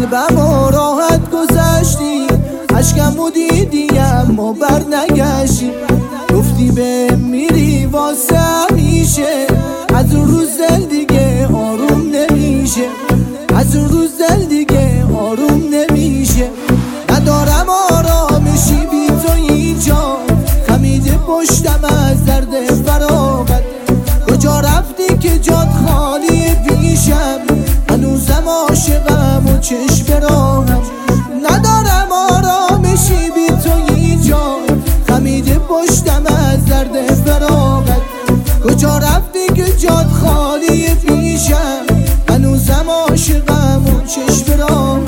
قلبم و راحت گذشتی، عشقم و دیدی اما بر نگشتی. گفتی به میری واسه همیشه، از اون روز دل دیگه آروم نمیشه، از اون روز دل دیگه آروم نمیشه. ندارم آرامشی بی تو اینجا، خمیده پشتم از درد فراغت. کجا رفتی که جات خالی پیشم، هنوزم عاشقم و چشم راهم. ندارم آرامشی بی تو اینجا، خمیده پشتم از درد فراغت. کجا رفتی که جات خالی پیشم، هنوزم عاشقم و چشم راهم.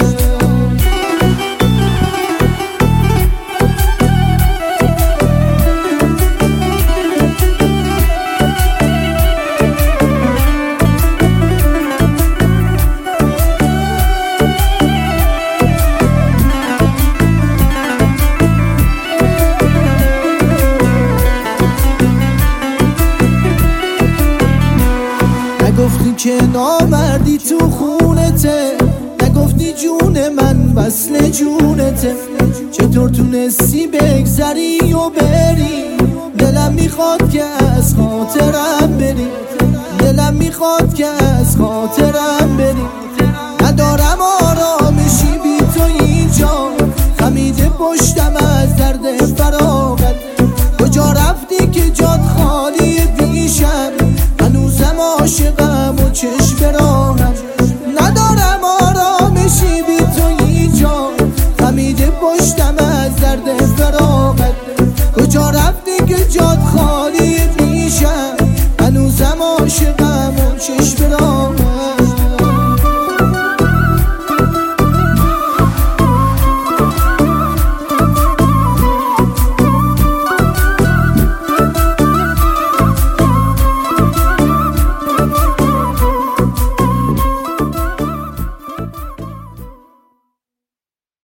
نگفتی که نامردی تو خونته، نگفتی جون من وصل جونته. چطور تونستی بگذری و بری؟ دلم میخواد که از خاطرم بری، دلم میخواد که از خاطرم بری. ندارم